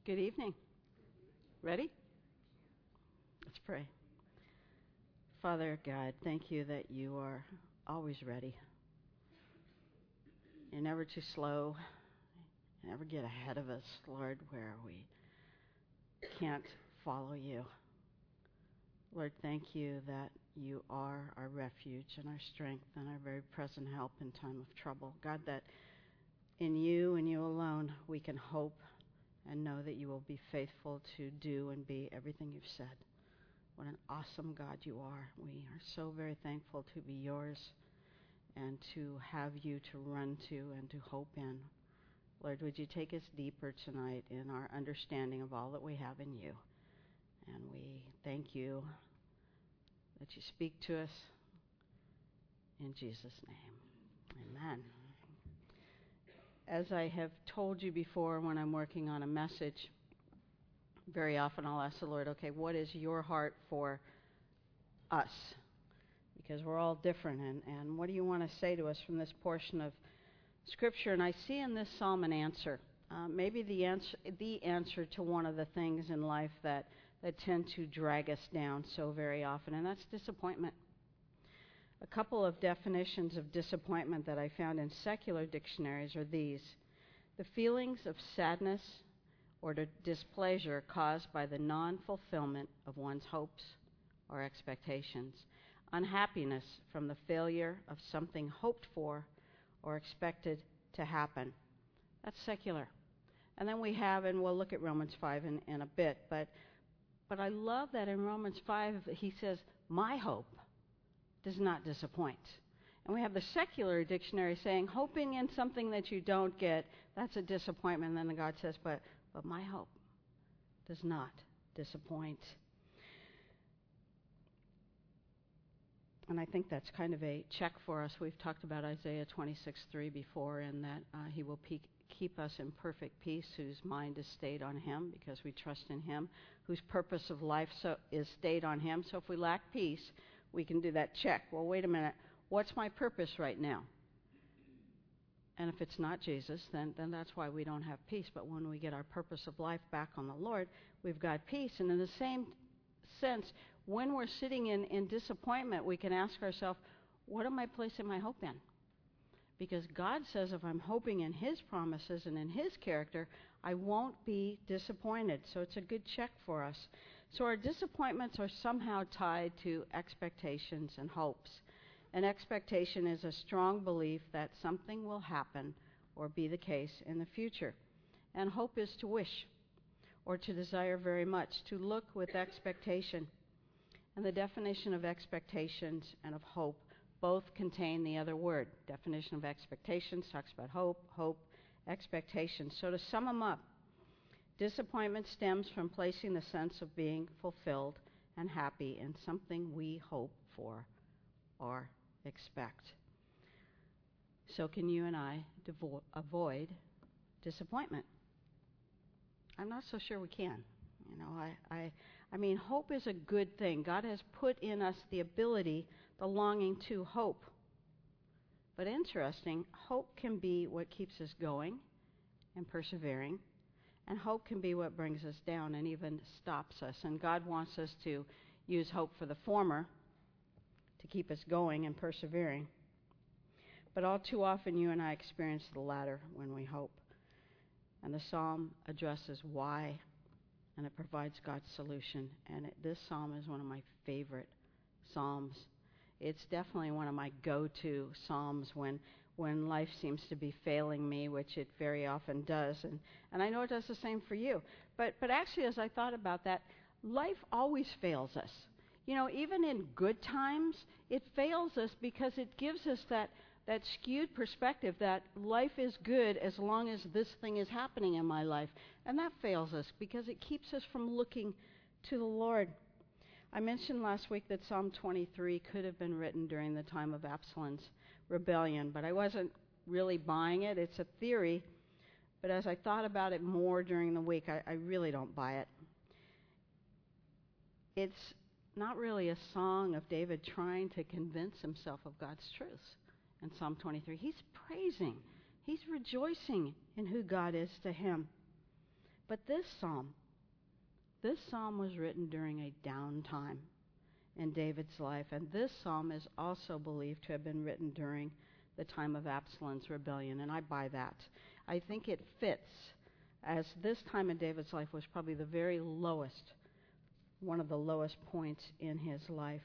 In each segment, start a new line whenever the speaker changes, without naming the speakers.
Good evening. Ready? Let's pray. Father God, thank you that you are always ready. You're never too slow. You never get ahead of us, Lord, where we can't follow you. Lord, thank you that you are our refuge and our strength and our very present help in time of trouble. God, that in you and you alone we can hope and know that you will be faithful to do and be everything you've said. What an awesome God you are. We are so very thankful to be yours and to have you to run to and to hope in. Lord, would you take us deeper tonight in our understanding of all that we have in you. And we thank you that you speak to us in Jesus' name. Amen. As I have told you before, when I'm working on a message, very often I'll ask the Lord, okay, what is your heart for us? Because we're all different, and what do you want to say to us from this portion of Scripture? And I see in this psalm an answer, maybe the answer to one of the things in life that tend to drag us down so very often, and that's disappointment. A couple of definitions of disappointment that I found in secular dictionaries are these: the feelings of sadness or displeasure caused by the non-fulfillment of one's hopes or expectations, unhappiness from the failure of something hoped for or expected to happen. That's secular. And then we have, and we'll look at Romans 5 in a bit, but I love that in Romans 5 he says, my hope does not disappoint. And we have the secular dictionary saying, hoping in something that you don't get, that's a disappointment. And then God says, but my hope does not disappoint. And I think that's kind of a check for us. We've talked about Isaiah 26:3 before, and that he will keep us in perfect peace, whose mind is stayed on him because we trust in him, whose purpose of life is stayed on him. So if we lack peace, we can do that check. Well, wait a minute. What's my purpose right now? And if it's not Jesus, then that's why we don't have peace. But when we get our purpose of life back on the Lord, we've got peace. And in the same sense, when we're sitting in disappointment, we can ask ourselves, what am I placing my hope in? Because God says if I'm hoping in his promises and in his character, I won't be disappointed. So it's a good check for us. So our disappointments are somehow tied to expectations and hopes. An expectation is a strong belief that something will happen or be the case in the future. And hope is to wish or to desire very much, to look with expectation. And the definition of expectations and of hope both contain the other word. Definition of expectations talks about hope, expectations. So to sum them up, disappointment stems from placing the sense of being fulfilled and happy in something we hope for or expect. So can you and I avoid disappointment? I'm not so sure we can. You know, I mean, hope is a good thing. God has put in us the ability, the longing to hope. But interesting, hope can be what keeps us going and persevering, and hope can be what brings us down and even stops us. And God wants us to use hope for the former, to keep us going and persevering. But all too often you and I experience the latter when we hope. And the psalm addresses why, and it provides God's solution. And this psalm is one of my favorite psalms. It's definitely one of my go-to psalms when life seems to be failing me, which it very often does. And I know it does the same for you. But actually, as I thought about that, life always fails us. You know, even in good times, it fails us because it gives us that skewed perspective that life is good as long as this thing is happening in my life. And that fails us because it keeps us from looking to the Lord. I mentioned last week that Psalm 23 could have been written during the time of Absalom's rebellion, but I wasn't really buying it. It's a theory, but as I thought about it more during the week, I really don't buy it. It's not really a song of David trying to convince himself of God's truth. In Psalm 23, he's praising, he's rejoicing in who God is to him. But this psalm was written during a downtime in David's life, and this psalm is also believed to have been written during the time of Absalom's rebellion, and I buy that. I think it fits, as this time in David's life was probably the very lowest, one of the lowest points in his life.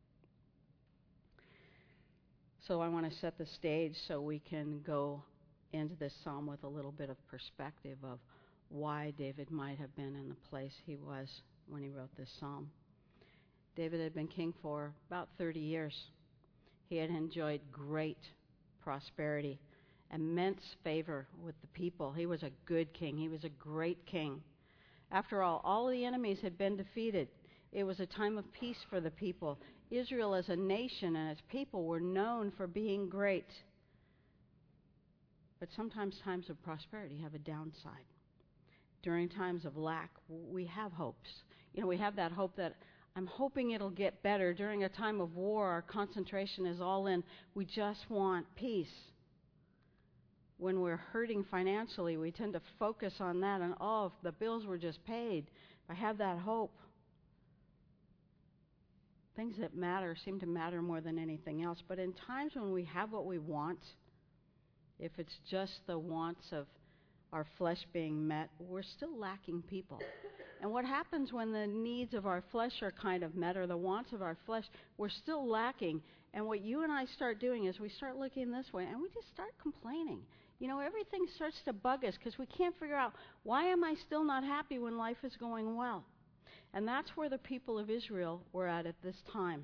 So I want to set the stage so we can go into this psalm with a little bit of perspective of why David might have been in the place he was when he wrote this psalm. David had been king for about 30 years. He had enjoyed great prosperity, immense favor with the people. He was a good king. He was a great king. After all the enemies had been defeated. It was a time of peace for the people. Israel as a nation and its people were known for being great. But sometimes times of prosperity have a downside. During times of lack, we have hopes. We have that hope that I'm hoping it'll get better. During a time of war, our concentration is all in, we just want peace. When we're hurting financially, we tend to focus on that and, if the bills were just paid, I have that hope. Things that matter seem to matter more than anything else. But in times when we have what we want, if it's just the wants of our flesh being met, we're still lacking people. And what happens when the needs of our flesh are kind of met, or the wants of our flesh, we're still lacking. And what you and I start doing is we start looking this way and we just start complaining. Everything starts to bug us because we can't figure out, why am I still not happy when life is going well? And that's where the people of Israel were at this time.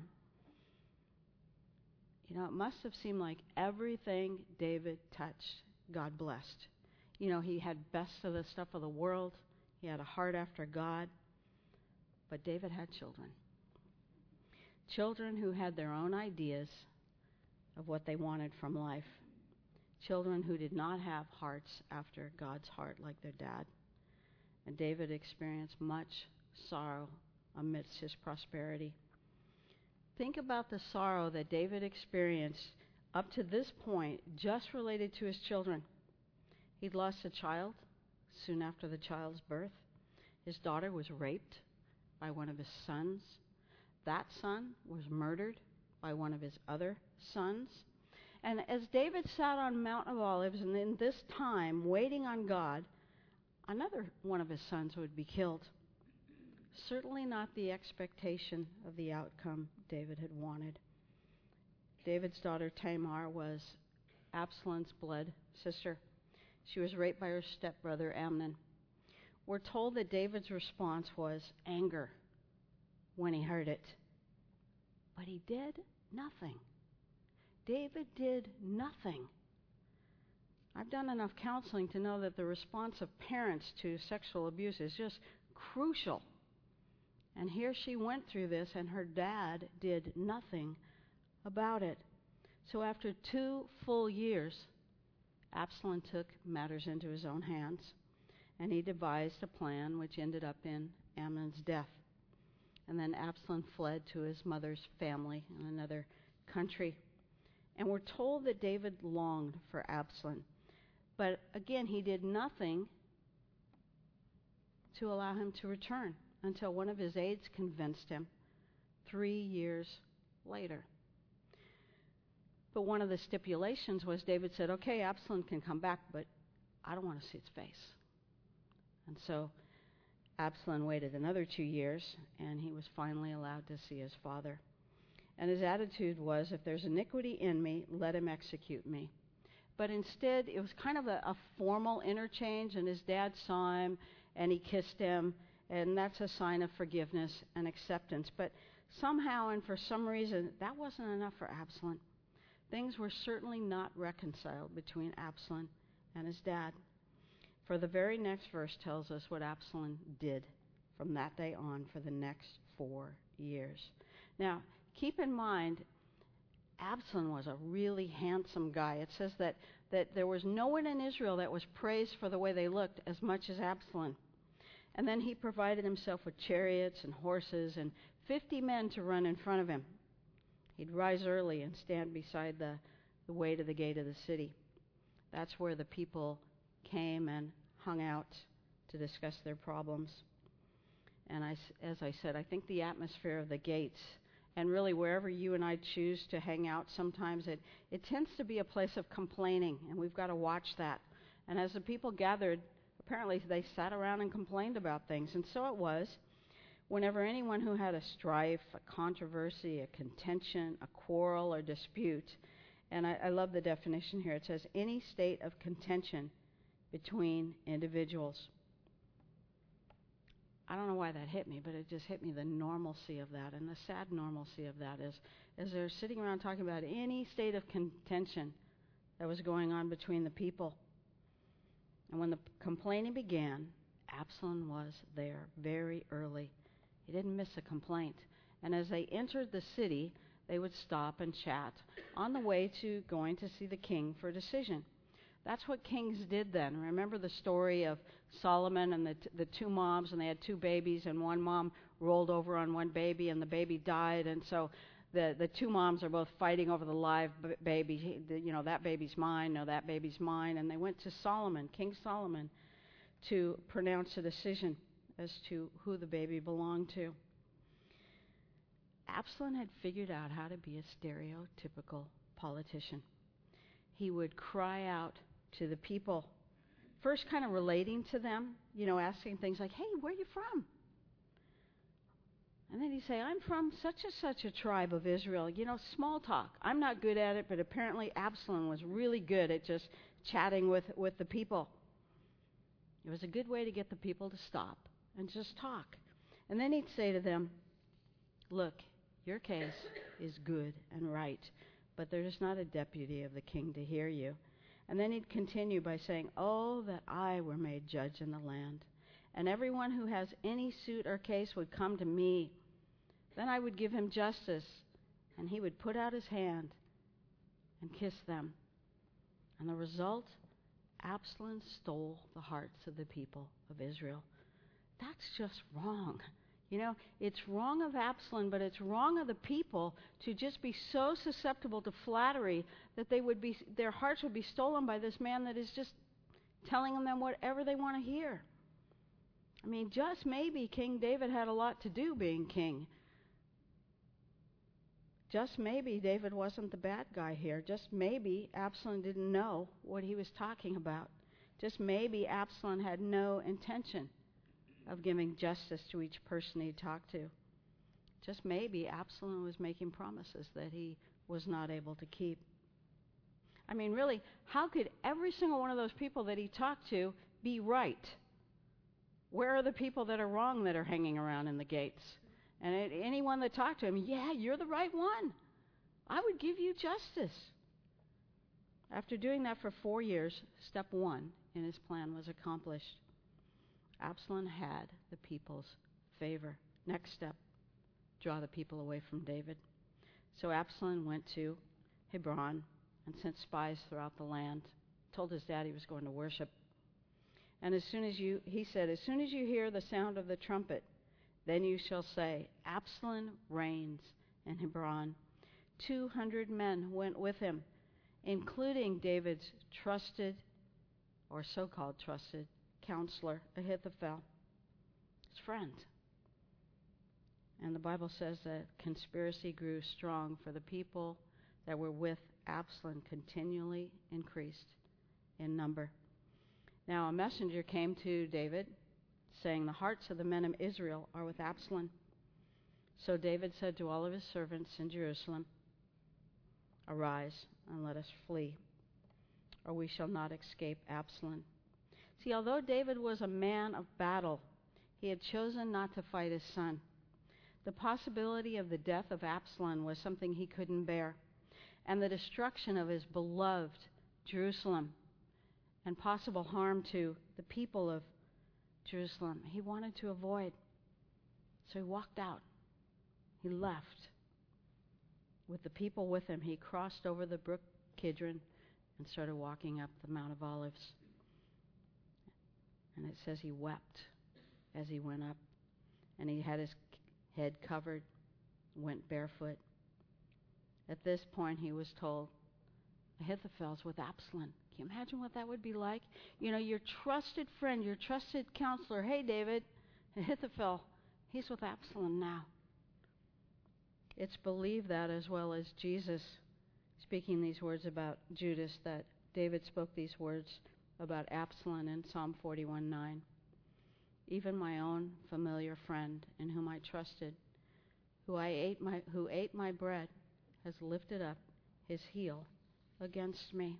It must have seemed like everything David touched, God blessed. He had best of the stuff of the world. He had a heart after God. But David had children. Children who had their own ideas of what they wanted from life. Children who did not have hearts after God's heart like their dad. And David experienced much sorrow amidst his prosperity. Think about the sorrow that David experienced up to this point, just related to his children. He'd lost a child soon after the child's birth. His daughter was raped by one of his sons. That son was murdered by one of his other sons. And as David sat on Mount of Olives, and in this time, waiting on God, another one of his sons would be killed. Certainly not the expectation of the outcome David had wanted. David's daughter Tamar was Absalom's blood sister. She was raped by her stepbrother Amnon. We're told that David's response was anger when he heard it. But he did nothing. David did nothing. I've done enough counseling to know that the response of parents to sexual abuse is just crucial. And here she went through this, and her dad did nothing about it. So after 2 full years, Absalom took matters into his own hands, and he devised a plan which ended up in Amnon's death. And then Absalom fled to his mother's family in another country. And we're told that David longed for Absalom. But again, he did nothing to allow him to return until one of his aides convinced him 3 years later. But one of the stipulations was David said, okay, Absalom can come back, but I don't want to see his face. And so Absalom waited another 2 years, and he was finally allowed to see his father. And his attitude was, if there's iniquity in me, let him execute me. But instead, it was kind of a formal interchange, and his dad saw him, and he kissed him, and that's a sign of forgiveness and acceptance. But somehow and for some reason, that wasn't enough for Absalom. Things were certainly not reconciled between Absalom and his dad. For the very next verse tells us what Absalom did from that day on for the next 4 years. Now, keep in mind, Absalom was a really handsome guy. It says that there was no one in Israel that was praised for the way they looked as much as Absalom. And then he provided himself with chariots and horses and 50 men to run in front of him. He'd rise early and stand beside the way to the gate of the city. That's where the people came and hung out to discuss their problems. And as I said, I think the atmosphere of the gates, and really wherever you and I choose to hang out, sometimes it tends to be a place of complaining, and we've got to watch that. And as the people gathered, apparently they sat around and complained about things. And so it was. Whenever anyone who had a strife, a controversy, a contention, a quarrel, or dispute, and I love the definition here. It says, any state of contention between individuals. I don't know why that hit me, but it just hit me, the normalcy of that. And the sad normalcy of that is, as they're sitting around talking about any state of contention that was going on between the people. And when the complaining began, Absalom was there very early. He didn't miss a complaint. And as they entered the city, they would stop and chat on the way to going to see the king for a decision. That's what kings did then. Remember the story of Solomon and the two moms, and they had two babies, and one mom rolled over on one baby, and the baby died. And so the two moms are both fighting over the live baby. That baby's mine, no, that baby's mine. And they went to Solomon, King Solomon, to pronounce a decision as to who the baby belonged to. Absalom had figured out how to be a stereotypical politician. He would cry out to the people, first kind of relating to them, asking things like, hey, where are you from? And then he'd say, I'm from such and such a tribe of Israel. Small talk. I'm not good at it, but apparently Absalom was really good at just chatting with the people. It was a good way to get the people to stop and just talk. And then he'd say to them, look, your case is good and right, but there is not a deputy of the king to hear you. And then he'd continue by saying, oh, that I were made judge in the land, and everyone who has any suit or case would come to me. Then I would give him justice, and he would put out his hand and kiss them. And the result, Absalom stole the hearts of the people of Israel. That's just wrong. It's wrong of Absalom, but it's wrong of the people to just be so susceptible to flattery that their hearts would be stolen by this man that is just telling them whatever they want to hear. I mean, just maybe King David had a lot to do being king. Just maybe David wasn't the bad guy here. Just maybe Absalom didn't know what he was talking about. Just maybe Absalom had no intention of giving justice to each person he talked to. Just maybe Absalom was making promises that he was not able to keep. I mean, really, how could every single one of those people that he talked to be right? Where are the people that are wrong that are hanging around in the gates? And anyone that talked to him, yeah, you're the right one. I would give you justice. After doing that for 4 years, step one in his plan was accomplished. Absalom had the people's favor. Next step, draw the people away from David. So Absalom went to Hebron and sent spies throughout the land, told his dad he was going to worship. And he said, as soon as you hear the sound of the trumpet, then you shall say, Absalom reigns in Hebron. 200 men went with him, including David's trusted, or so-called trusted, counselor, Ahithophel, his friend. And the Bible says that conspiracy grew strong, for the people that were with Absalom continually increased in number. Now a messenger came to David, saying, the hearts of the men of Israel are with Absalom. So David said to all of his servants in Jerusalem, arise and let us flee, or we shall not escape Absalom. See, although David was a man of battle, he had chosen not to fight his son. The possibility of the death of Absalom was something he couldn't bear, and the destruction of his beloved Jerusalem and possible harm to the people of Jerusalem, he wanted to avoid. So he walked out. He left. With the people with him, he crossed over the brook Kidron and started walking up the Mount of Olives. And it says he wept as he went up, and he had his head covered, went barefoot. At this point, he was told, Ahithophel's with Absalom. Can you imagine what that would be like? You know, your trusted friend, your trusted counselor, hey, David, Ahithophel, he's with Absalom now. It's believed that, as well as Jesus speaking these words about Judas, that David spoke these words about Absalom in Psalm 41:9. Even my own familiar friend in whom I trusted, who ate my bread, has lifted up his heel against me.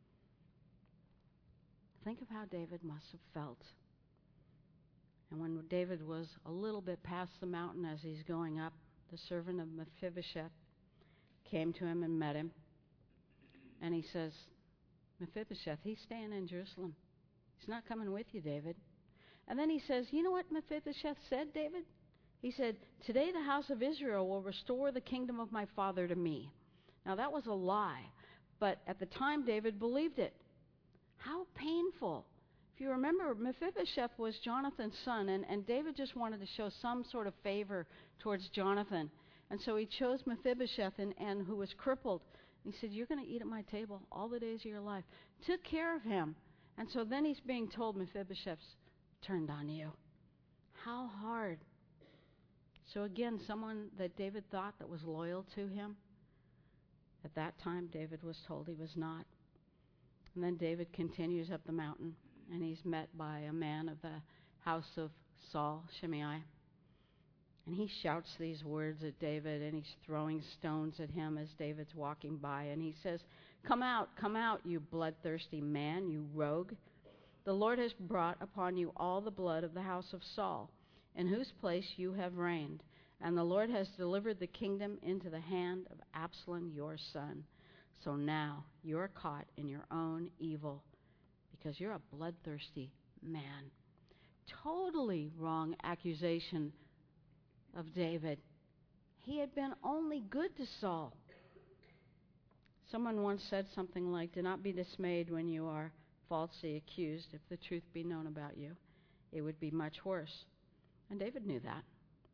Think of how David must have felt. And when David was a little bit past the mountain as he's going up, the servant of Mephibosheth came to him and met him. And he says, Mephibosheth, he's staying in Jerusalem. He's not coming with you, David. And then he says, you know what Mephibosheth said, David? He said, today the house of Israel will restore the kingdom of my father to me. Now that was a lie, but at the time David believed it. How painful. If you remember, Mephibosheth was Jonathan's son, and David just wanted to show some sort of favor towards Jonathan. And so he chose Mephibosheth, and who was crippled. And he said, you're going to eat at my table all the days of your life. Took care of him. And so then he's being told, Mephibosheth's turned on you. How hard. So again, someone that David thought that was loyal to him, at that time David was told he was not. And then David continues up the mountain, and he's met by a man of the house of Saul, Shimei. And he shouts these words at David, and he's throwing stones at him as David's walking by. And he says, come out, you bloodthirsty man, you rogue. The Lord has brought upon you all the blood of the house of Saul, in whose place you have reigned. And the Lord has delivered the kingdom into the hand of Absalom, your son. So now you're caught in your own evil, because you're a bloodthirsty man. Totally wrong accusation of David. He had been only good to Saul. Someone once said something like, do not be dismayed when you are falsely accused. If the truth be known about you, it would be much worse. And David knew that.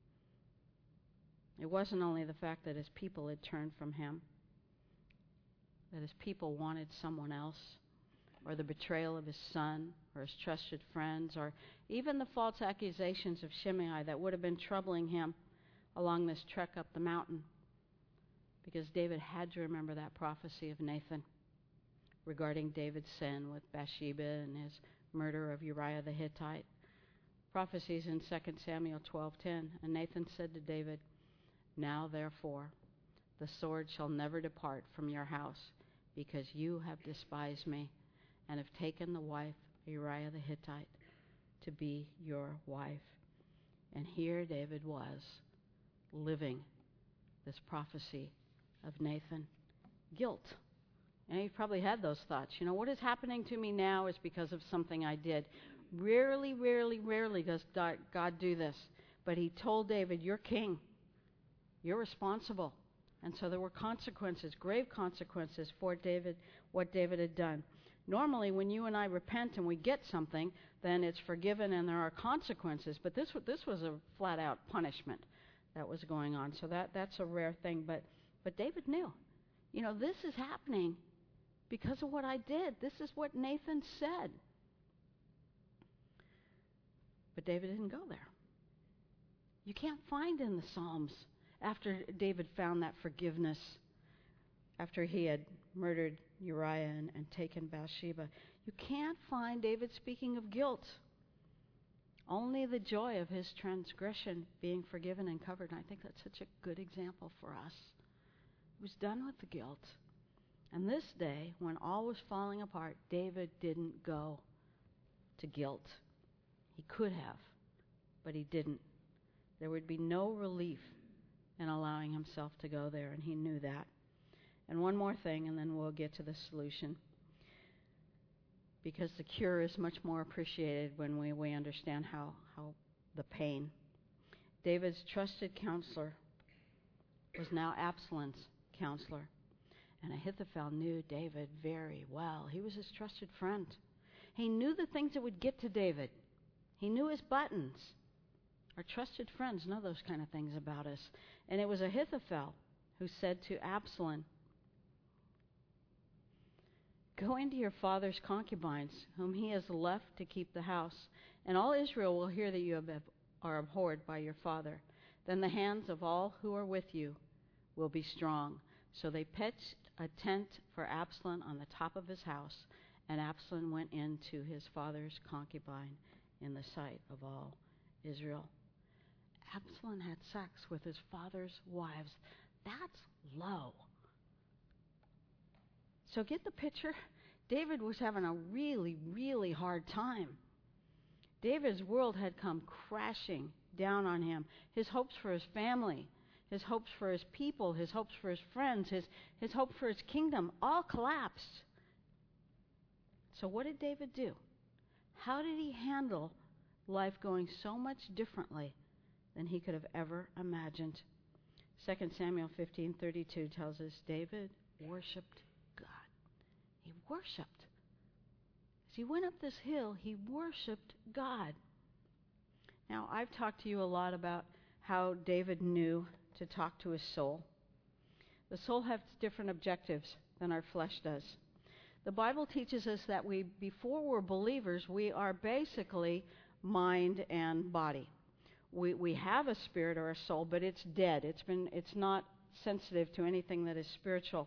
It wasn't only the fact that his people had turned from him, that his people wanted someone else, or the betrayal of his son, or his trusted friends, or even the false accusations of Shimei that would have been troubling him along this trek up the mountain. Because David had to remember that prophecy of Nathan regarding David's sin with Bathsheba and his murder of Uriah the Hittite. Prophecies in 2 Samuel 12:10. And Nathan said to David, now therefore the sword shall never depart from your house, because you have despised me and have taken the wife of Uriah the Hittite to be your wife. And here David was, living this prophecy of Nathan. Guilt. And he probably had those thoughts. You know, what is happening to me now is because of something I did. Rarely does God do this. But he told David, you're king. You're responsible. And so there were consequences, grave consequences for David, what David had done. Normally, when you and I repent and we get something, then it's forgiven and there are consequences. But this was a flat-out punishment that was going on. So that's a rare thing. But David knew. You know, this is happening because of what I did. This is what Nathan said. But David didn't go there. You can't find in the Psalms, after David found that forgiveness, after he had murdered Uriah and taken Bathsheba, you can't find David speaking of guilt. Only the joy of his transgression being forgiven and covered. And I think that's such a good example for us. He was done with the guilt. And this day, when all was falling apart, David didn't go to guilt. He could have, but he didn't. There would be no relief in allowing himself to go there, and he knew that. And one more thing, and then we'll get to the solution. Because the cure is much more appreciated when we understand how the pain. David's trusted counselor was now Absalom's counselor. And Ahithophel knew David very well. He was his trusted friend. He knew the things that would get to David. He knew his buttons. Our trusted friends know those kind of things about us. And it was Ahithophel who said to Absalom, Go into your father's concubines, whom he has left to keep the house, and all Israel will hear that you are abhorred by your father. Then the hands of all who are with you will be strong. So they pitched a tent for Absalom on the top of his house, and Absalom went into his father's concubine in the sight of all Israel. Absalom had sex with his father's wives. That's low. So get the picture. David was having a really, really hard time. David's world had come crashing down on him. His hopes for his family, his hopes for his people, his hopes for his friends, his hope for his kingdom all collapsed. So what did David do? How did he handle life going so much differently than he could have ever imagined? 2 Samuel 15:32 tells us David worshipped God. He worshipped. As he went up this hill, he worshipped God. Now, I've talked to you a lot about how David knew to talk to his soul. The soul has different objectives than our flesh does. The Bible teaches us that before we're believers, we are basically mind and body. We have a spirit or a soul, but it's dead. It's not sensitive to anything that is spiritual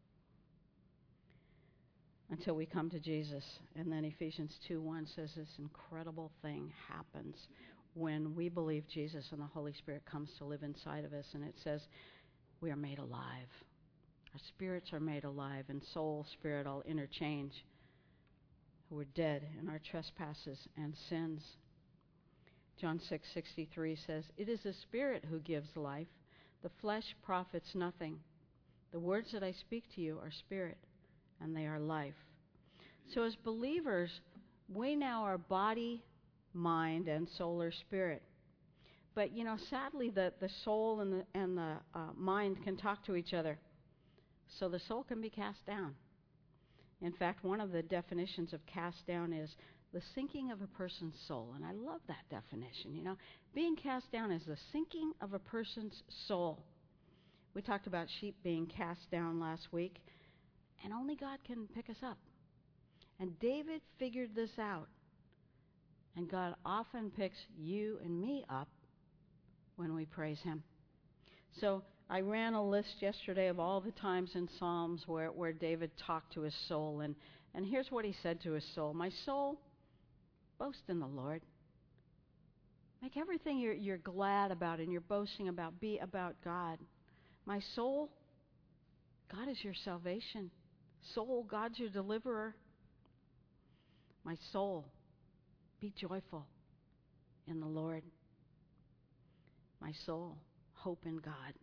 until we come to Jesus. And then Ephesians 2:1 says this incredible thing happens when we believe Jesus and the Holy Spirit comes to live inside of us. And it says we are made alive. Our spirits are made alive, and soul, spirit all interchange. We're dead in our trespasses and sins. John 6:63 says, "It is the Spirit who gives life. The flesh profits nothing. The words that I speak to you are spirit, and they are life." So as believers, we now are body, mind, and soul or spirit. But, sadly, the soul and the mind can talk to each other. So the soul can be cast down. In fact, one of the definitions of cast down is the sinking of a person's soul. And I love that definition, Being cast down is the sinking of a person's soul. We talked about sheep being cast down last week, and only God can pick us up. And David figured this out. And God often picks you and me up when we praise him. So I ran a list yesterday of all the times in Psalms where David talked to his soul. And here's what he said to his soul. "My soul, boast in the Lord." Make everything you're glad about and you're boasting about be about God. "My soul, God is your salvation. Soul, God's your deliverer. My soul, be joyful in the Lord. My soul, hope in God.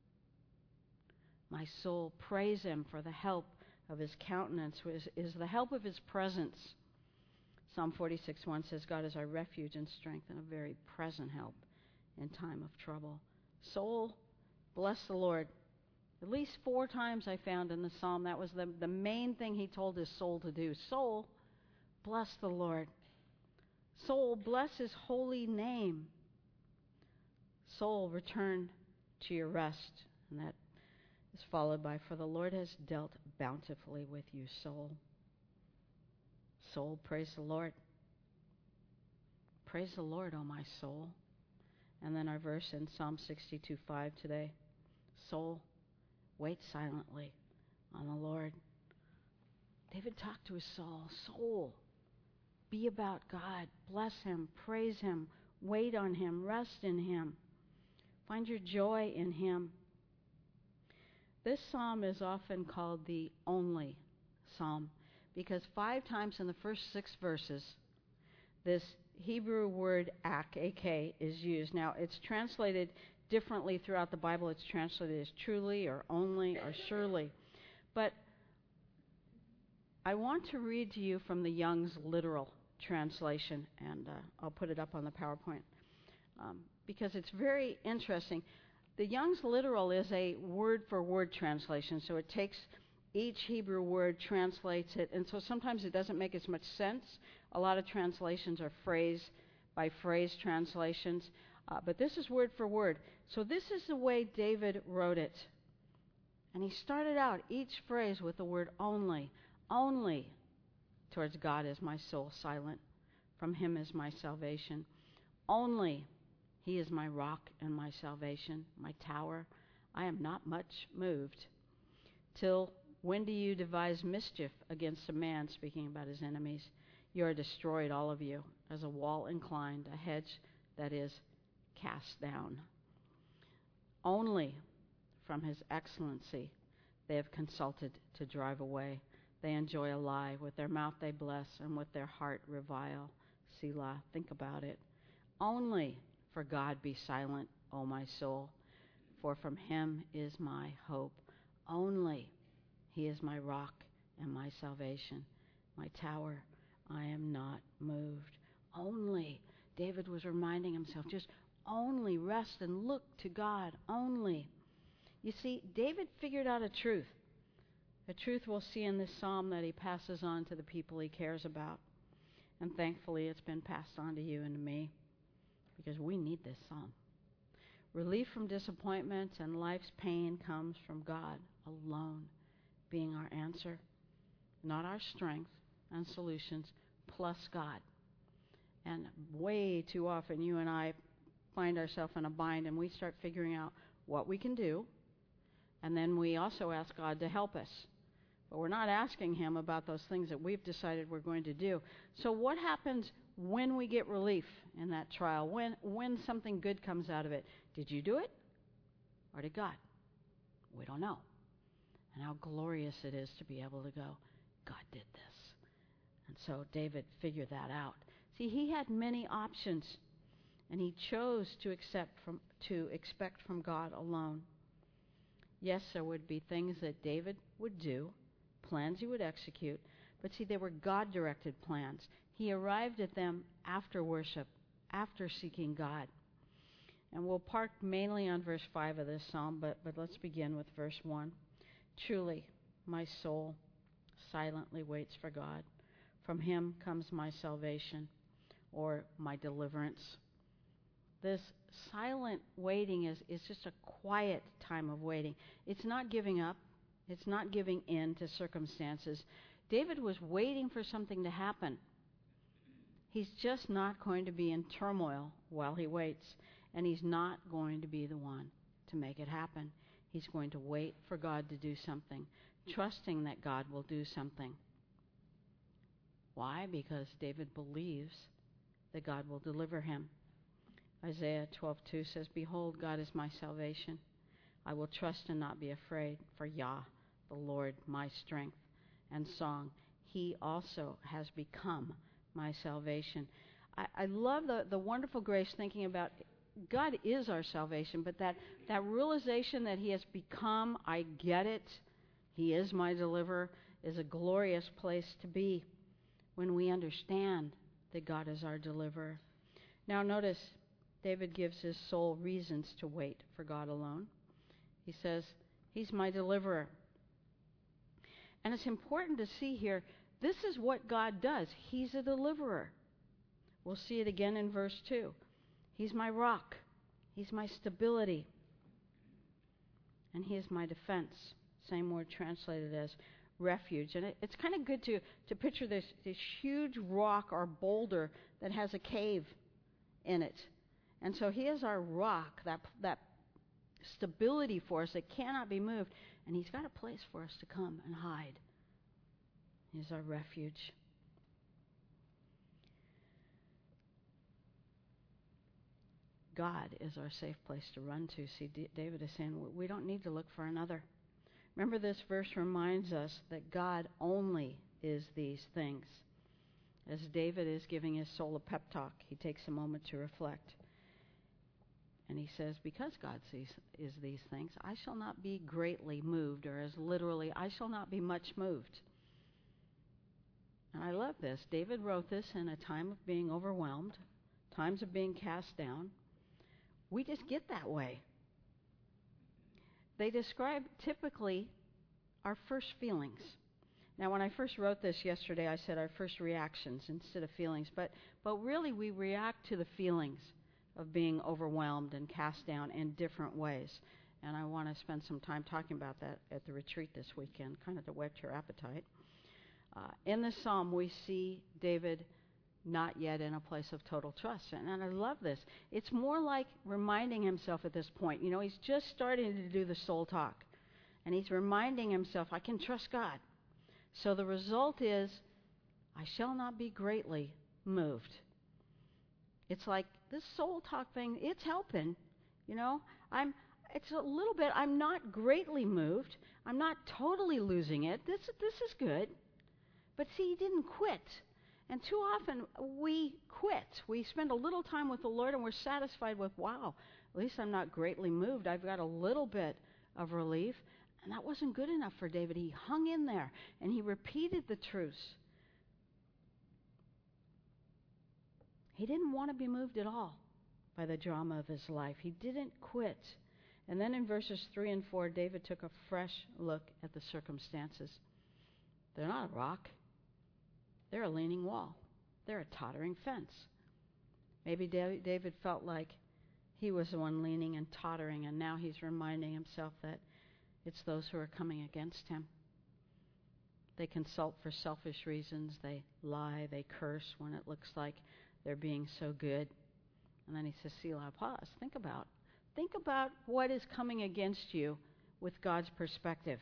My soul, praise him for the help of his countenance, is the help of his presence." Psalm 46:1 says, "God is our refuge and strength and a very present help in time of trouble." Soul, bless the Lord. At least 4 times I found in the psalm that was the main thing he told his soul to do. Soul, bless the Lord. Soul, bless his holy name. Soul, return to your rest. And that is followed by, "For the Lord has dealt bountifully with you, soul." Soul, praise the Lord. Praise the Lord, O my soul. And then our verse in Psalm 62:5 today. Soul, wait silently on the Lord. David talked to his soul. Soul, be about God. Bless him, praise him, wait on him, rest in him. Find your joy in him. This psalm is often called the only psalm because 5 times in the first 6 verses, this Hebrew word ak, is used. Now, it's translated differently throughout the Bible. It's translated as truly or only or surely. But I want to read to you from the Young's literal translation, and I'll put it up on the PowerPoint because it's very interesting. The Young's literal is a word-for-word translation, so it takes each Hebrew word, translates it, and so sometimes it doesn't make as much sense. A lot of translations are phrase-by-phrase translations, but this is word for word. So this is the way David wrote it. And he started out each phrase with the word only, Only towards God is my soul silent. From him is my salvation. Only he is my rock and my salvation, my tower. I am not much moved. Till when do you devise mischief against a man, speaking about his enemies? You are destroyed, all of you, as a wall inclined, a hedge that is cast down. Only from his excellency they have consulted to drive away. They enjoy a lie. With their mouth they bless, and with their heart revile. Selah, think about it. Only for God be silent, O my soul, for from him is my hope. Only he is my rock and my salvation, my tower. I am not moved. Only, David was reminding himself, just only rest and look to God, only. You see, David figured out a truth we'll see in this psalm that he passes on to the people he cares about. And thankfully, it's been passed on to you and to me, because we need this psalm. Relief from disappointments and life's pain comes from God alone being our answer, not our strength and solutions, plus God. And way too often, you and I find ourselves in a bind, and we start figuring out what we can do, and then we also ask God to help us. But we're not asking him about those things that we've decided we're going to do. So what happens when we get relief in that trial? When something good comes out of it? Did you do it? Or did God? We don't know. And how glorious it is to be able to go, God did this. And so David figured that out. See, he had many options, and he chose to expect from God alone. Yes, there would be things that David would do, plans he would execute, but see, they were God-directed plans. He arrived at them after worship, after seeking God. And we'll park mainly on verse 5 of this psalm, but let's begin with verse 1. Truly, my soul silently waits for God. From him comes my salvation, or my deliverance. This silent waiting is just a quiet time of waiting. It's not giving up. It's not giving in to circumstances. David was waiting for something to happen. He's just not going to be in turmoil while he waits, and he's not going to be the one to make it happen. He's going to wait for God to do something, trusting that God will do something. Why? Because David believes that God will deliver him. Isaiah 12:2 says, Behold, God is my salvation. I will trust and not be afraid, for Yah, the Lord, my strength and song. He also has become my salvation. I love the wonderful grace thinking about God is our salvation, but that realization that he has become, I get it, he is my deliverer, is a glorious place to be when we understand that God is our deliverer. Now notice, David gives his soul reasons to wait for God alone. He says, he's my deliverer. And it's important to see here, this is what God does. He's a deliverer. We'll see it again in verse 2. He's my rock. He's my stability. And he is my defense. Same word translated as refuge. And it's kind of good to picture this huge rock or boulder that has a cave in it. And so he is our rock, that stability for us that cannot be moved. And he's got a place for us to come and hide. He's our refuge. God is our safe place to run to. See, David is saying we don't need to look for another. Remember, this verse reminds us that God only is these things. As David is giving his soul a pep talk, he takes a moment to reflect. And he says, because God is these things, I shall not be greatly moved, or as literally, I shall not be much moved. And I love this. David wrote this in a time of being overwhelmed, times of being cast down. We just get that way. They describe typically our first feelings. Now, when I first wrote this yesterday, I said our first reactions instead of feelings. But really, we react to the feelings of being overwhelmed and cast down in different ways. And I want to spend some time talking about that at the retreat this weekend, kind of to whet your appetite. In this psalm, we see David not yet in a place of total trust. And I love this. It's more like reminding himself at this point. He's just starting to do the soul talk. And he's reminding himself, I can trust God. So the result is, I shall not be greatly moved. It's like this soul talk thing, it's helping. It's a little bit, I'm not greatly moved. I'm not totally losing it. This is good. But see, he didn't quit. And too often we quit. We spend a little time with the Lord and we're satisfied with, wow, at least I'm not greatly moved. I've got a little bit of relief. And that wasn't good enough for David. He hung in there and he repeated the truths. He didn't want to be moved at all by the drama of his life. He didn't quit. And then in verses 3 and 4, David took a fresh look at the circumstances. They're not a rock. They're a leaning wall. They're a tottering fence. Maybe David felt like he was the one leaning and tottering, and now he's reminding himself that it's those who are coming against him. They consult for selfish reasons. They lie. They curse when it looks like they're being so good. And then he says, Selah, pause. Think about what is coming against you with God's perspective.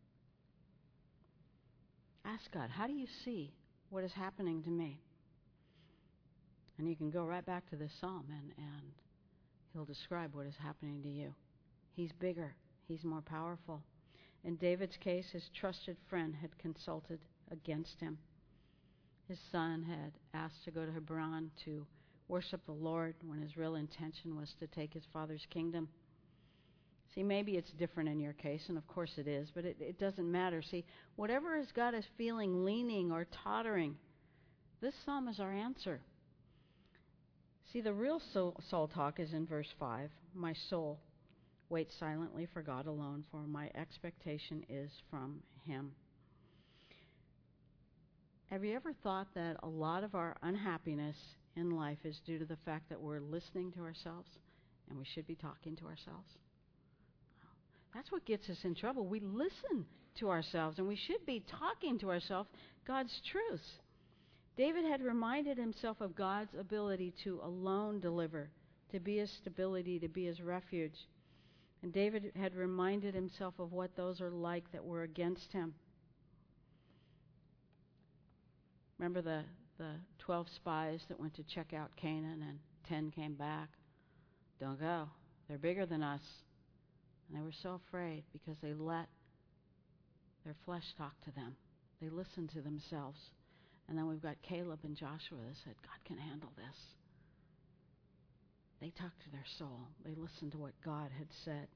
Ask God, how do you see what is happening to me? And you can go right back to this psalm and he'll describe what is happening to you. He's bigger. He's more powerful. In David's case, his trusted friend had consulted against him. His son had asked to go to Hebron to worship the Lord when his real intention was to take his father's kingdom. See, maybe it's different in your case, and of course it is, but it doesn't matter. See, whatever has got us feeling leaning or tottering, this psalm is our answer. See, the real soul talk is in verse 5. My soul, wait silently for God alone, for my expectation is from Him. Have you ever thought that a lot of our unhappiness in life is due to the fact that we're listening to ourselves and we should be talking to ourselves? That's what gets us in trouble. We listen to ourselves and we should be talking to ourselves God's truths. David had reminded himself of God's ability to alone deliver, to be his stability, to be his refuge. And David had reminded himself of what those are like that were against him. Remember the 12 spies that went to check out Canaan and 10 came back? Don't go. They're bigger than us. And they were so afraid because they let their flesh talk to them. They listened to themselves. And then we've got Caleb and Joshua that said, God can handle this. They talked to their soul. They listened to what God had said.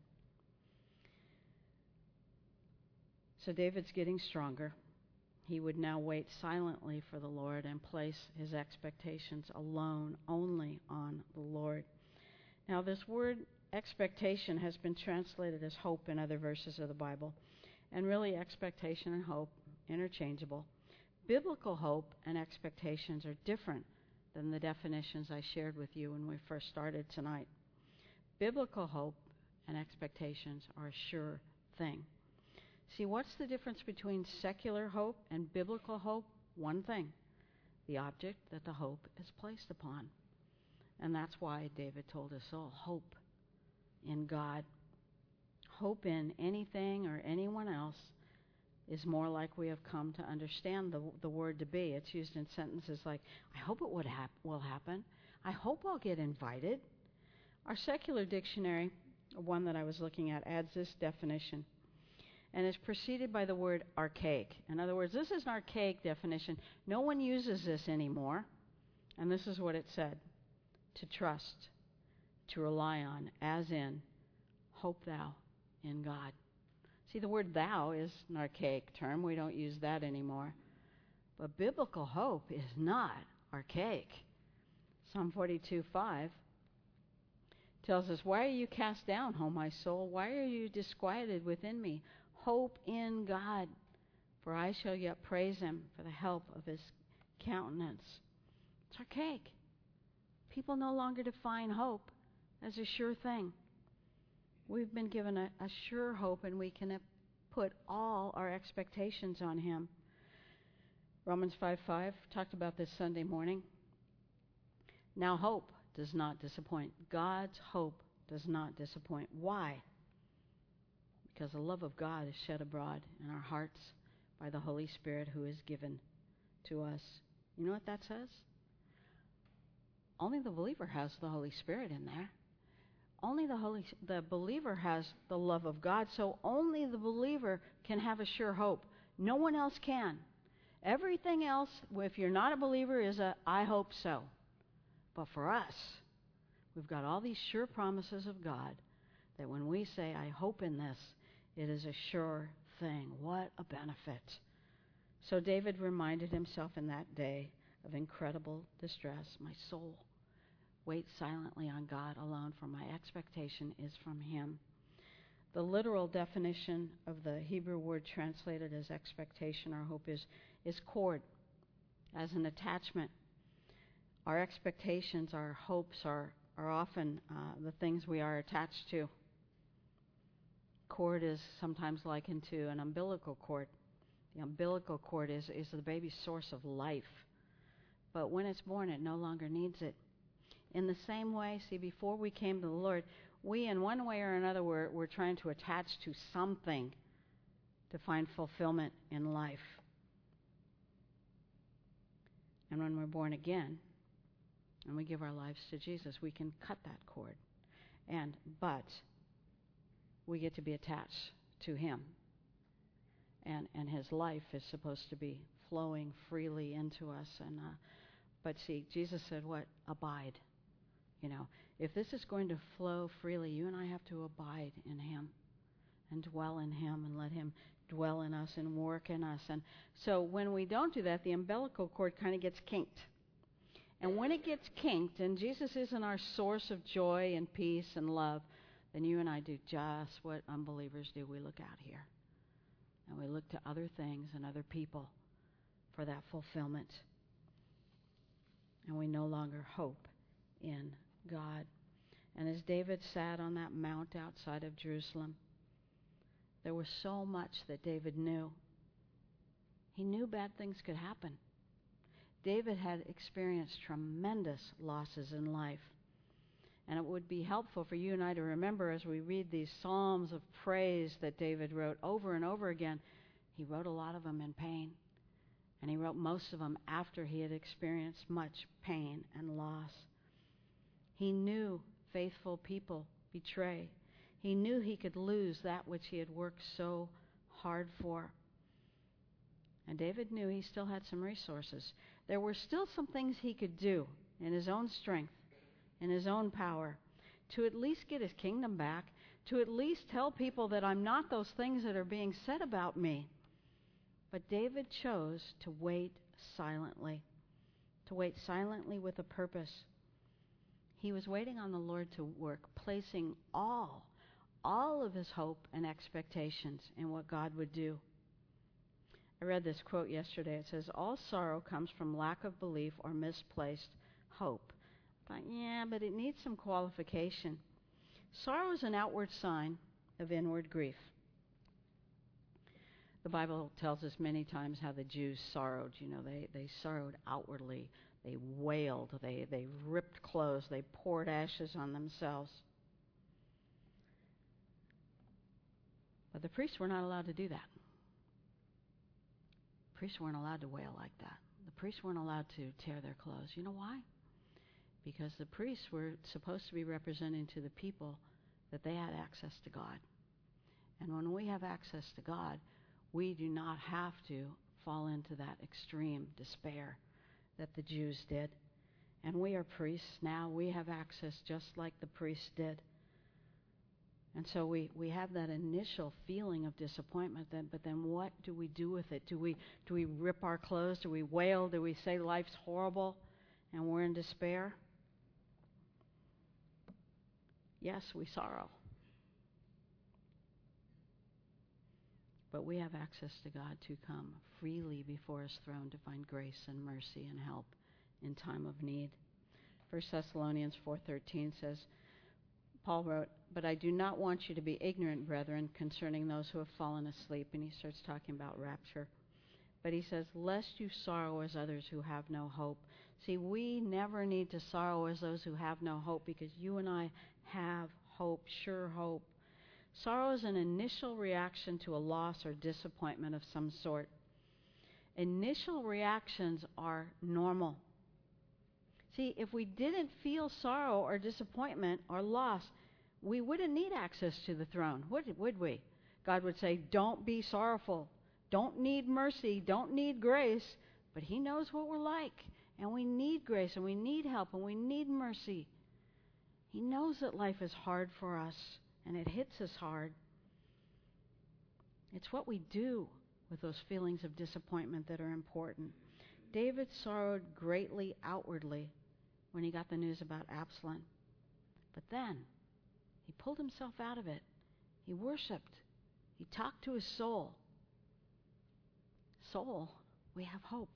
So David's getting stronger. He would now wait silently for the Lord and place his expectations alone, only on the Lord. Now, this word expectation has been translated as hope in other verses of the Bible. And really, expectation and hope, interchangeable. Biblical hope and expectations are different than the definitions I shared with you when we first started tonight. Biblical hope and expectations are a sure thing. See, what's the difference between secular hope and biblical hope? One thing, the object that the hope is placed upon. And that's why David told us all, hope in God. Hope in anything or anyone else is more like we have come to understand the word to be. It's used in sentences like, I hope it will happen. I hope I'll get invited. Our secular dictionary, one that I was looking at, adds this definition. And is preceded by the word archaic. In other words, this is an archaic definition. No one uses this anymore. And this is what it said. To trust, to rely on, as in, hope thou in God. See, the word thou is an archaic term. We don't use that anymore. But biblical hope is not archaic. Psalm 42:5 tells us, why are you cast down, O my soul? Why are you disquieted within me? Hope in God, for I shall yet praise Him for the help of His countenance. It's archaic. People no longer define hope as a sure thing. We've been given a sure hope, and we can put all our expectations on Him. Romans 5:5 talked about this Sunday morning. Now hope does not disappoint. God's hope does not disappoint. Why? Because the love of God is shed abroad in our hearts by the Holy Spirit who is given to us. You know what that says? Only the believer has the Holy Spirit in there. Only the believer has the love of God, so only the believer can have a sure hope. No one else can. Everything else, if you're not a believer, is a I hope so. But for us, we've got all these sure promises of God that when we say, I hope in this, it is a sure thing. What a benefit. So David reminded himself in that day of incredible distress. My soul, wait silently on God alone, for my expectation is from Him. The literal definition of the Hebrew word translated as expectation or hope is cord, as an attachment. Our expectations, our hopes are often the things we are attached to. Cord is sometimes likened to an umbilical cord. The umbilical cord is the baby's source of life. But when it's born, it no longer needs it. In the same way, see, before we came to the Lord, we in one way or another were trying to attach to something to find fulfillment in life. And when we're born again and we give our lives to Jesus, we can cut that cord. But we get to be attached to Him. And His life is supposed to be flowing freely into us. But see, Jesus said, what? Abide. If this is going to flow freely, you and I have to abide in Him and dwell in Him and let Him dwell in us and work in us. And so when we don't do that, the umbilical cord kind of gets kinked. And when it gets kinked, and Jesus isn't our source of joy and peace and love, then you and I do just what unbelievers do. We look out here. And we look to other things and other people for that fulfillment. And we no longer hope in God. And as David sat on that mount outside of Jerusalem, there was so much that David knew. He knew bad things could happen. David had experienced tremendous losses in life. And it would be helpful for you and I to remember as we read these psalms of praise that David wrote over and over again. He wrote a lot of them in pain. And he wrote most of them after he had experienced much pain and loss. He knew faithful people betray. He knew he could lose that which he had worked so hard for. And David knew he still had some resources. There were still some things he could do in his own strength, in his own power, to at least get his kingdom back, to at least tell people that I'm not those things that are being said about me. But David chose to wait silently with a purpose. He was waiting on the Lord to work, placing all of his hope and expectations in what God would do. I read this quote yesterday. It says, all sorrow comes from lack of belief or misplaced hope. I thought, yeah, but it needs some qualification. Sorrow is an outward sign of inward grief. The Bible tells us many times how the Jews sorrowed. They sorrowed outwardly. They wailed. They ripped clothes. They poured ashes on themselves. But the priests were not allowed to do that. Priests weren't allowed to wail like that. The priests weren't allowed to tear their clothes. You know why? Because the priests were supposed to be representing to the people that they had access to God. And when we have access to God, we do not have to fall into that extreme despair that the Jews did. And we are priests now. We have access just like the priests did. And so we have that initial feeling of disappointment, but then what do we do with it? Do we rip our clothes? Do we wail? Do we say life's horrible and we're in despair? Yes, we sorrow. But we have access to God to come freely before His throne to find grace and mercy and help in time of need. 1 Thessalonians 4:13 says, Paul wrote, but I do not want you to be ignorant, brethren, concerning those who have fallen asleep. And he starts talking about rapture. But he says, lest you sorrow as others who have no hope. See, we never need to sorrow as those who have no hope, because you and I have hope, sure hope. Sorrow is an initial reaction to a loss or disappointment of some sort. Initial reactions are normal. See, if we didn't feel sorrow or disappointment or loss, we wouldn't need access to the throne, would we? God would say, don't be sorrowful. Don't need mercy. Don't need grace. But he knows what we're like. And we need grace, and we need help, and we need mercy. He knows that life is hard for us, and it hits us hard. It's what we do with those feelings of disappointment that are important. David sorrowed greatly outwardly when he got the news about Absalom. But then he pulled himself out of it. He worshiped. He talked to his soul. Soul, we have hope.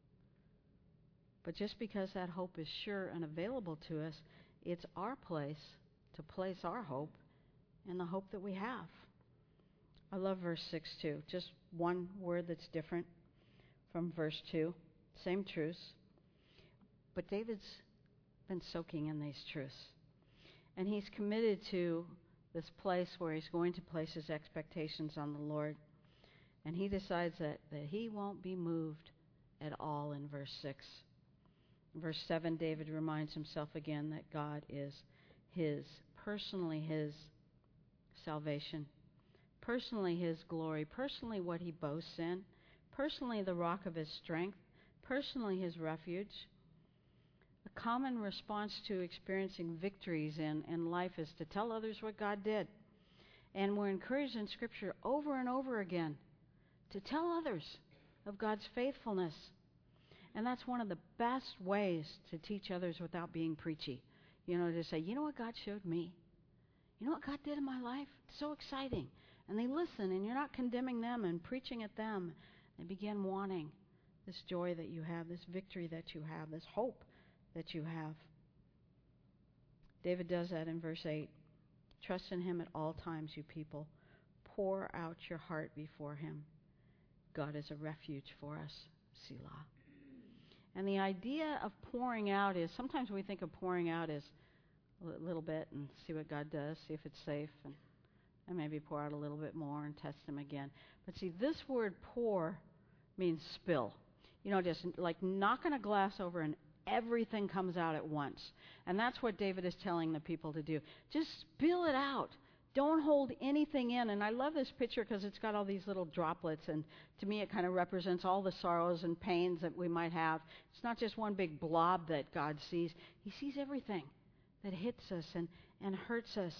But just because that hope is sure and available to us, it's our place to place our hope in the hope that we have. I love verse 6 too. Just one word that's different from verse 2. Same truths. But David's been soaking in these truths. And he's committed to this place where he's going to place his expectations on the Lord. And he decides that he won't be moved at all in verse 6. In verse 7, David reminds himself again that God is his, personally his salvation, personally his glory, personally what he boasts in, personally the rock of his strength, personally his refuge. A common response to experiencing victories in life is to tell others what God did. And we're encouraged in Scripture over and over again to tell others of God's faithfulness. And that's one of the best ways to teach others without being preachy. To say, you know what God showed me? You know what God did in my life? It's so exciting. And they listen, and you're not condemning them and preaching at them. They begin wanting this joy that you have, this victory that you have, this hope that you have. David does that in verse 8. Trust in him at all times, you people. Pour out your heart before him. God is a refuge for us. Selah. And the idea of pouring out is, sometimes we think of pouring out as a little bit and see what God does, see if it's safe, and maybe pour out a little bit more and test him again. But see, this word pour means spill. Just like knocking a glass over and everything comes out at once. And that's what David is telling the people to do. Just spill it out. Don't hold anything in. And I love this picture because it's got all these little droplets, and to me it kind of represents all the sorrows and pains that we might have. It's not just one big blob that God sees. He sees everything that hits us and hurts us.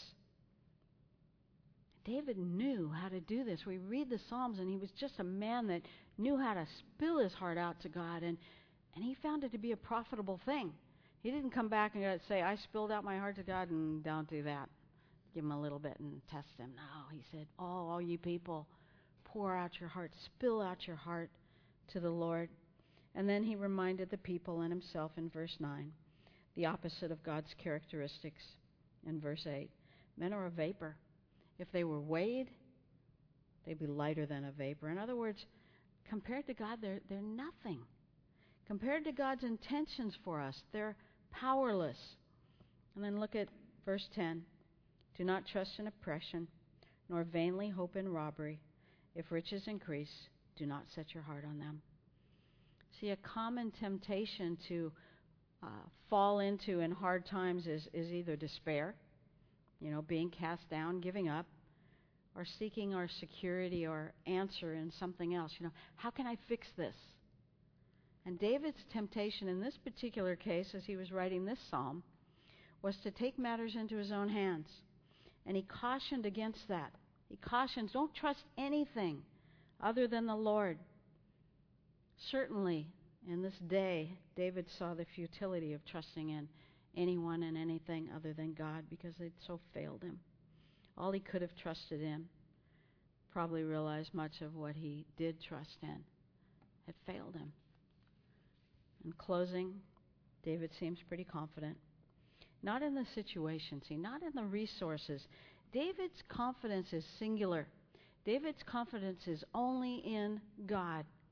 David knew how to do this. We read the Psalms, and he was just a man that knew how to spill his heart out to God, and he found it to be a profitable thing. He didn't come back and say, I spilled out my heart to God, and don't do that. Give him a little bit and test him. No, he said, all you people, pour out your heart, spill out your heart to the Lord. And then he reminded the people and himself in verse 9, the opposite of God's characteristics in verse 8. Men are a vapor. If they were weighed, they'd be lighter than a vapor. In other words, compared to God, they're nothing. Compared to God's intentions for us, they're powerless. And then look at verse 10. Do not trust in oppression, nor vainly hope in robbery. If riches increase, do not set your heart on them. See, a common temptation to fall into in hard times is either despair, being cast down, giving up, or seeking our security or answer in something else. How can I fix this? And David's temptation in this particular case, as he was writing this psalm, was to take matters into his own hands. And he cautioned against that. He cautions, don't trust anything other than the Lord. Certainly, in this day, David saw the futility of trusting in anyone and anything other than God because they'd so failed him. All he could have trusted in, probably realized much of what he did trust in had failed him. In closing, David seems pretty confident. Not in the situation, not in the resources. David's confidence is singular. David's confidence is only in God.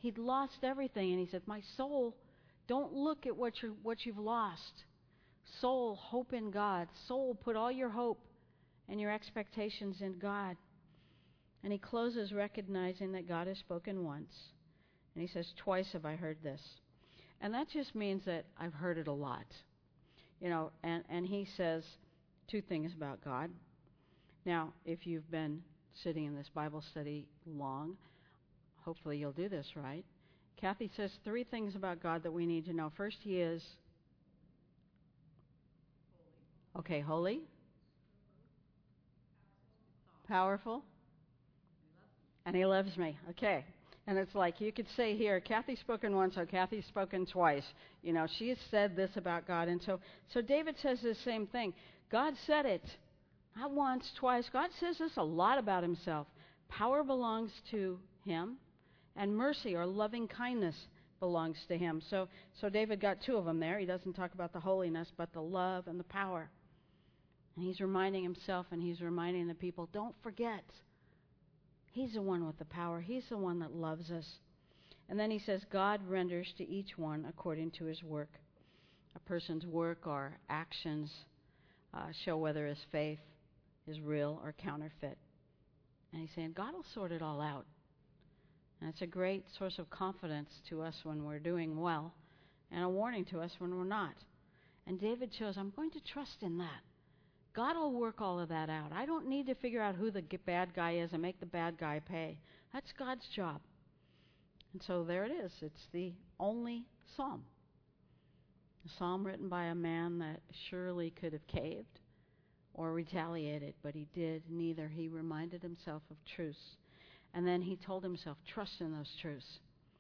He'd lost everything, and he said, my soul, don't look at what you've lost. Soul, hope in God. Soul, put all your hope and your expectations in God. And he closes recognizing that God has spoken once. And he says, twice have I heard this. And that just means that I've heard it a lot. And he says two things about God. Now, if you've been sitting in this Bible study long, hopefully you'll do this right. Kathy says three things about God that we need to know. First, he is holy, powerful, and he loves me. Okay. And it's like you could say here, Kathy's spoken once, or Kathy's spoken twice. She has said this about God. And so David says the same thing. God said it. Not once, twice. God says this a lot about himself. Power belongs to him, and mercy or loving kindness belongs to him. So David got two of them there. He doesn't talk about the holiness, but the love and the power. And he's reminding himself, and he's reminding the people, don't forget. He's the one with the power. He's the one that loves us. And then he says, God renders to each one according to his work. A person's work or actions show whether his faith is real or counterfeit. And he's saying, God will sort it all out. And it's a great source of confidence to us when we're doing well, and a warning to us when we're not. And David shows, I'm going to trust in that. God will work all of that out. I don't need to figure out who the bad guy is and make the bad guy pay. That's God's job. And so there it is. It's the only psalm. A psalm written by a man that surely could have caved or retaliated, but he did neither. He reminded himself of truths. And then he told himself, trust in those truths.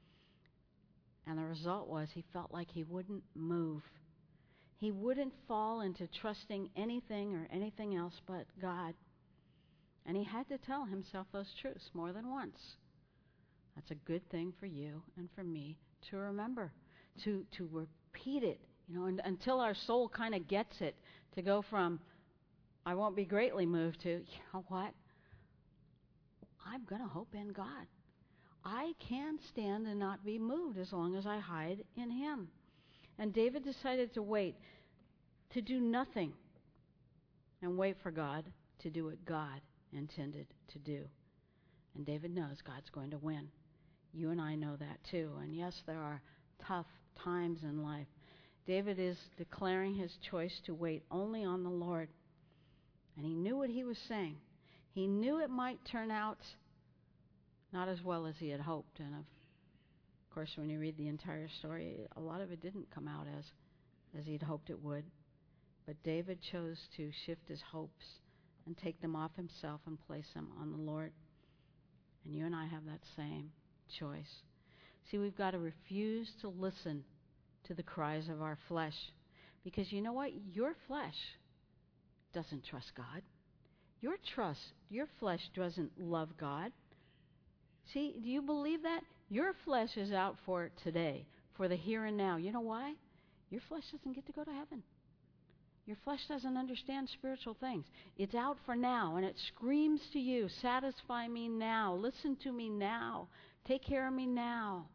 And the result was he felt like he wouldn't move. He wouldn't fall into trusting anything or anything else but God. And he had to tell himself those truths more than once. That's a good thing for you and for me to remember, to repeat it, until our soul kind of gets it, to go from, I won't be greatly moved, to, you know what? I'm going to hope in God. I can stand and not be moved as long as I hide in him. And David decided to wait, to do nothing, and wait for God to do what God intended to do. And David knows God's going to win. You and I know that too. And yes, there are tough times in life. David is declaring his choice to wait only on the Lord. And he knew what he was saying. He knew it might turn out not as well as he had hoped. And of course, when you read the entire story, a lot of it didn't come out as he'd hoped it would. But David chose to shift his hopes and take them off himself and place them on the Lord. And you and I have that same choice. See, we've got to refuse to listen to the cries of our flesh. Because you know what? Your flesh doesn't trust God. Your flesh doesn't love God. See, do you believe that? Your flesh is out for today, for the here and now. You know why? Your flesh doesn't get to go to heaven. Your flesh doesn't understand spiritual things. It's out for now, and it screams to you, satisfy me now, listen to me now, take care of me now.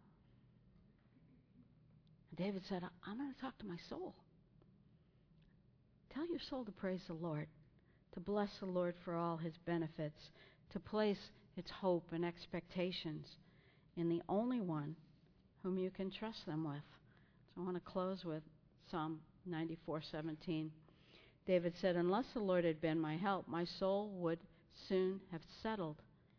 And David said, I'm going to talk to my soul. Tell your soul to praise the Lord, to bless the Lord for all his benefits, to place its hope and expectations in the only one whom you can trust them with. So I want to close with Psalm 94:17. David said, unless the Lord had been my help, my soul would soon have settled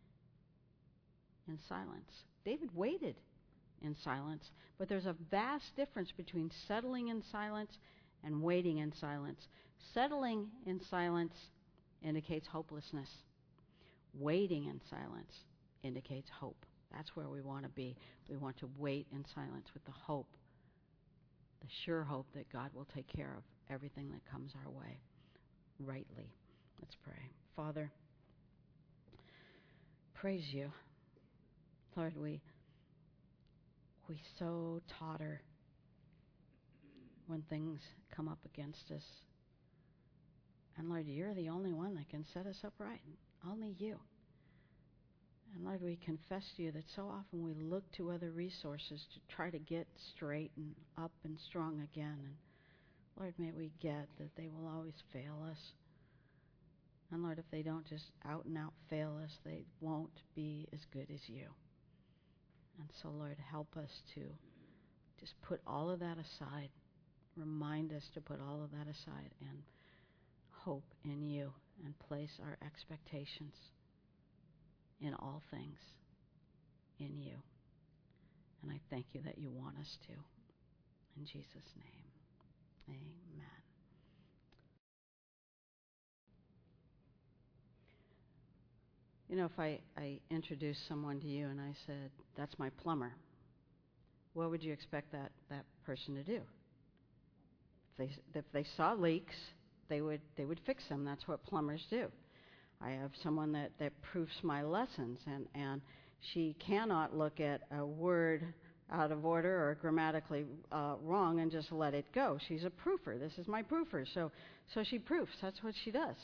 in silence. David waited in silence, but there's a vast difference between settling in silence and waiting in silence. Settling in silence indicates hopelessness. Waiting in silence indicates hope. That's where we want to be. We want to wait in silence with the hope, the sure hope that God will take care of everything that comes our way rightly. Let's pray. Father, praise you. Lord, we so totter when things come up against us. And Lord, you're the only one that can set us upright. Only you. And Lord, we confess to you that so often we look to other resources to try to get straight and up and strong again. And Lord, may we get that they will always fail us. And Lord, if they don't just out and out fail us, they won't be as good as you. And so, Lord, help us to just put all of that aside. Remind us to put all of that aside and hope in you and place our expectations in all things in you. And I thank you that you want us to. In Jesus' name, amen. You know, if I introduced someone to you and I said, that's my plumber, what would you expect that person to do? If they saw leaks, they would fix them. That's what plumbers do. I have someone that proofs my lessons, and she cannot look at a word out of order or grammatically wrong and just let it go. She's a proofer. This is my proofer. So she proofs. That's what she does.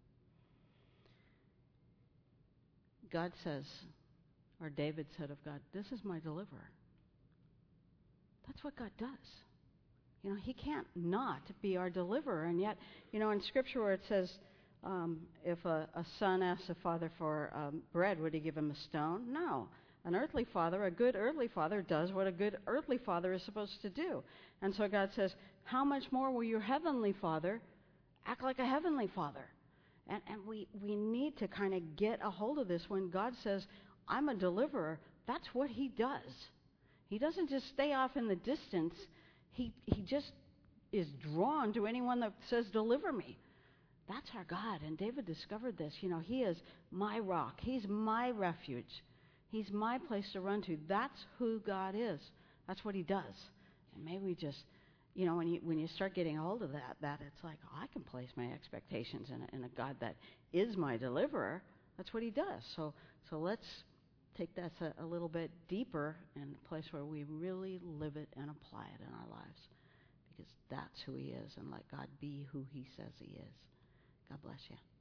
God says, or David said of God, this is my deliverer. That's what God does. You know, he can't not be our deliverer. And yet, you know, in Scripture where it says, if a son asks a father for bread, would he give him a stone? No. An earthly father, a good earthly father, does what a good earthly father is supposed to do. And so God says, how much more will your heavenly Father act like a heavenly Father? And we need to kind of get a hold of this. When God says, I'm a deliverer, that's what he does. He doesn't just stay off in the distance. He just is drawn to anyone that says, deliver me. That's our God. And David discovered this. You know, he is my rock. He's my refuge. He's my place to run to. That's who God is. That's what he does. And may we just, you know, when you start getting a hold of that it's like, oh, I can place my expectations in a God that is my deliverer. That's what he does. So let's take that a little bit deeper in a place where we really live it and apply it in our lives. Because that's who he is. And let God be who he says he is. God bless you.